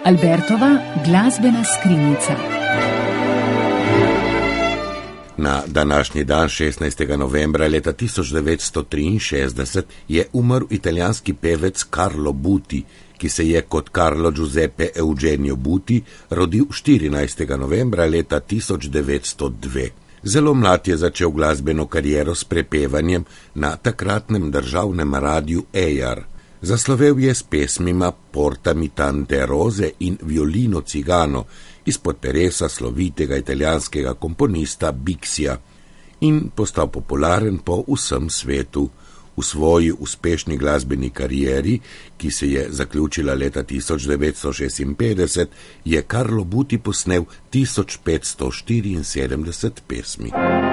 Albertova glazbena skrinjica. Na današnji dan, 16. novembra leta 1963, je umrl italijanski pevec Carlo Buti, ki se je kot Carlo Giuseppe Eugenio Buti rodil 14. novembra leta 1902. Zelo mlad je začel glasbeno kariero s prepevanjem na takratnem državnem radiju EJAR. Zaslovel je s pesmima Portami tante rose in Violino cigano izpod peresa slovitega italijanskega komponista Bixija in postal popularen po vsem svetu. V svoji uspešni glasbeni karieri, ki se je zaključila leta 1956, je Carlo Buti posnel 1574 pesmi.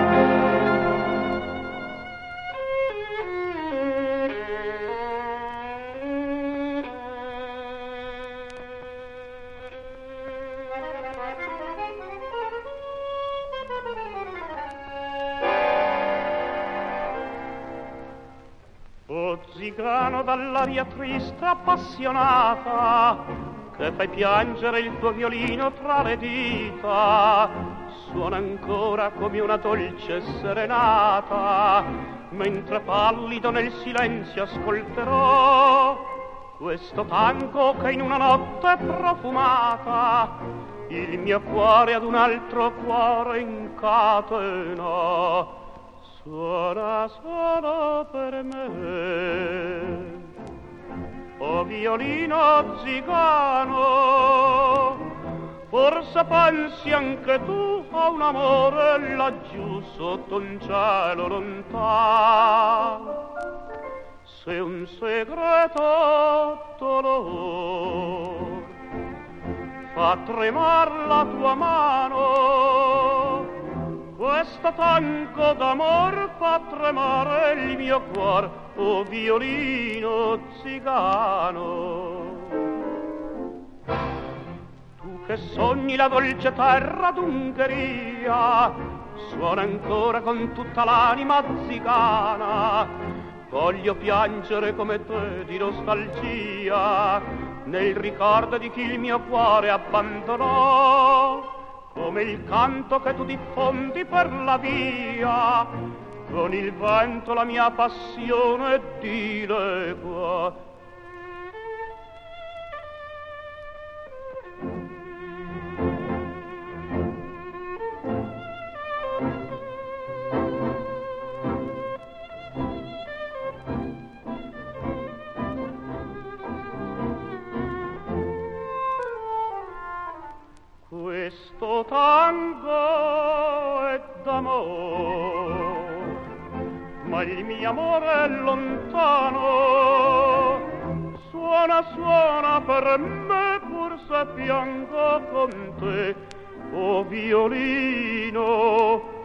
Zigano dall'aria triste appassionata, che fai piangere il tuo violino tra le dita, suona ancora come una dolce serenata, mentre pallido nel silenzio ascolterò questo tango che in una notte profumata il mio cuore ad un altro cuore incatena. Suona solo per me, o violino zigano, forse pensi anche tu a un amore laggiù sotto un cielo lontano, se un segreto dolore fa tremar la tua mano, questo tango d'amor fa tremare il mio cuor, o violino zigano. Tu che sogni la dolce terra d'Ungheria, suona ancora con tutta l'anima zigana. Voglio piangere come te di nostalgia, nel ricordo di chi il mio cuore abbandonò, come il canto che tu diffondi per la via, con il vento la mia passione dilegua. Questo tango è d'amore, ma il mio amore è lontano. Suona, suona per me, pur se piango con te, o violino